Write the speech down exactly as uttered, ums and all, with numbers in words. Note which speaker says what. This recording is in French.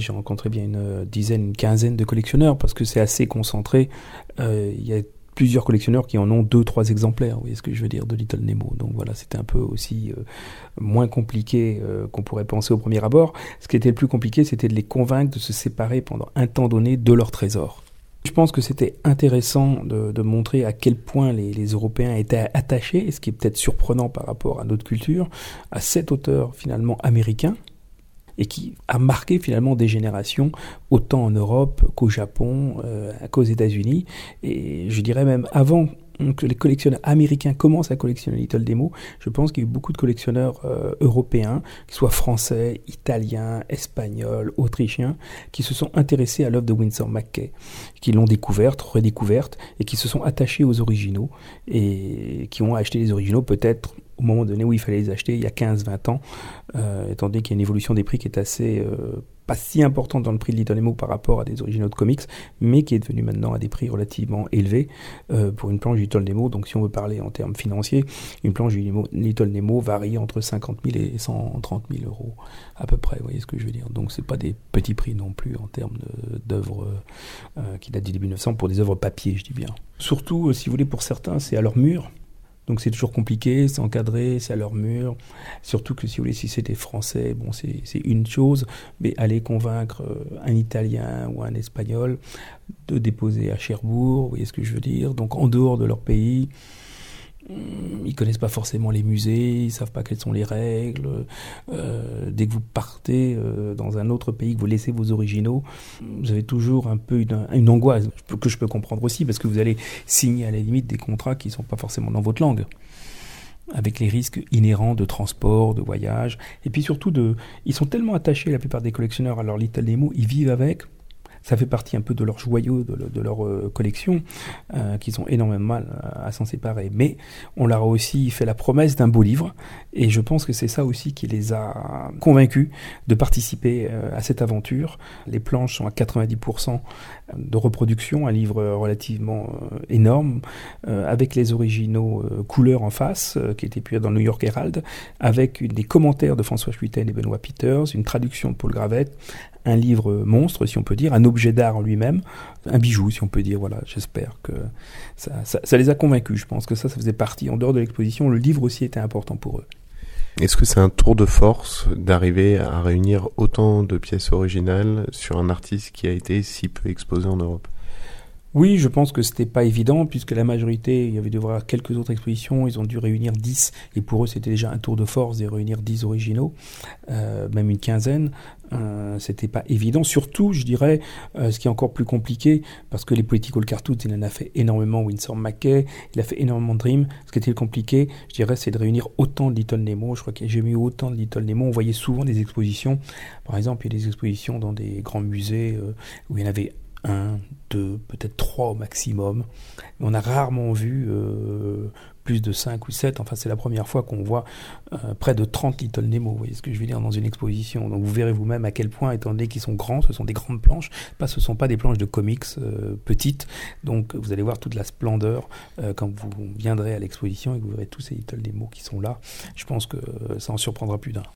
Speaker 1: j'ai rencontré bien une dizaine, une quinzaine de collectionneurs parce que c'est assez concentré. Euh, il y a plusieurs collectionneurs qui en ont deux, trois exemplaires, vous voyez ce que je veux dire, de Little Nemo. Donc voilà, c'était un peu aussi euh, moins compliqué euh, qu'on pourrait penser au premier abord. Ce qui était le plus compliqué, c'était de les convaincre de se séparer pendant un temps donné de leur trésor. Je pense que c'était intéressant de, de montrer à quel point les, les Européens étaient attachés, et ce qui est peut-être surprenant par rapport à notre culture, à cet auteur finalement américain, et qui a marqué finalement des générations, autant en Europe qu'au Japon, euh, qu'aux États-Unis, et je dirais même avant que les collectionneurs américains commencent à collectionner Little Nemo, je pense qu'il y a eu beaucoup de collectionneurs euh, européens, qu'ils soient français, italiens, espagnols, autrichiens, qui se sont intéressés à l'œuvre de Winsor McCay, qui l'ont découverte, redécouverte, et qui se sont attachés aux originaux, et qui ont acheté les originaux peut-être au moment donné où il fallait les acheter, il y a quinze vingt ans, euh, étant donné qu'il y a une évolution des prix qui est assez, euh, pas si importante dans le prix de Little Nemo par rapport à des originaux de comics, mais qui est devenu maintenant à des prix relativement élevés euh, pour une planche du Little Nemo. Donc si on veut parler en termes financiers, une planche du Little Nemo varie entre cinquante mille et cent trente mille euros à peu près, vous voyez ce que je veux dire. Donc c'est pas des petits prix non plus en termes de, d'œuvres euh, qui datent du début mille neuf cents pour des œuvres papier, je dis bien. Surtout, si vous voulez, pour certains, c'est à leur mur. Donc c'est toujours compliqué, c'est encadré, c'est à leur mur. Surtout que si vous voulez, si c'est des Français, bon c'est, c'est une chose, mais aller convaincre un Italien ou un Espagnol de déposer à Cherbourg, vous voyez ce que je veux dire, donc en dehors de leur pays, ils connaissent pas forcément les musées, ils savent pas quelles sont les règles. Euh, dès que vous partez euh, dans un autre pays, que vous laissez vos originaux, vous avez toujours un peu une, une angoisse que je peux comprendre aussi, parce que vous allez signer à la limite des contrats qui sont pas forcément dans votre langue, avec les risques inhérents de transport, de voyage, et puis surtout de, ils sont tellement attachés la plupart des collectionneurs à leur Little Nemo, ils vivent avec. Ça fait partie un peu de leur joyau, de, de leur euh, collection, euh, qu'ils ont énormément mal à, à s'en séparer. Mais on leur a aussi fait la promesse d'un beau livre, et je pense que c'est ça aussi qui les a convaincus de participer euh, à cette aventure. Les planches sont à quatre-vingt-dix pour cent de reproduction, un livre relativement euh, énorme, euh, avec les originaux euh, couleurs en face, euh, qui étaient publiés dans le New York Herald, avec une, des commentaires de François Schuiten et Benoît Peters, une traduction de Paul Gravette, un livre monstre, si on peut dire, un objet d'art en lui-même, un bijou, si on peut dire. Voilà, j'espère que ça, ça, ça les a convaincus. Je pense que ça, ça faisait partie, en dehors de l'exposition, le livre aussi était important pour eux.
Speaker 2: Est-ce que c'est un tour de force d'arriver à réunir autant de pièces originales sur un artiste qui a été si peu exposé en Europe ?
Speaker 1: Oui, je pense que c'était pas évident, puisque la majorité, il y avait dû avoir quelques autres expositions, ils ont dû réunir dix, et pour eux c'était déjà un tour de force de réunir dix originaux, euh, même une quinzaine. Euh, c'était pas évident, surtout je dirais euh, ce qui est encore plus compliqué, parce que les Political Cartoons, il en a fait énormément, Winsor McCay, il a fait énormément de Dream. Ce qui était compliqué, je dirais, c'est de réunir autant de Little Nemo. Je crois que j'ai mis autant de Little Nemo. On voyait souvent des expositions, par exemple il y a des expositions dans des grands musées euh, où il y en avait un, deux, peut-être trois au maximum. Mais on a rarement vu euh, plus de cinq ou sept. Enfin, c'est la première fois qu'on voit euh, près de trente Little Nemo, vous voyez ce que je veux dire, dans une exposition. Donc vous verrez vous-même à quel point, étant donné qu'ils sont grands, ce sont des grandes planches, pas, ce ne sont pas des planches de comics euh, petites. Donc vous allez voir toute la splendeur euh, quand vous viendrez à l'exposition et que vous verrez tous ces Little Nemo qui sont là. Je pense que euh, ça en surprendra plus d'un.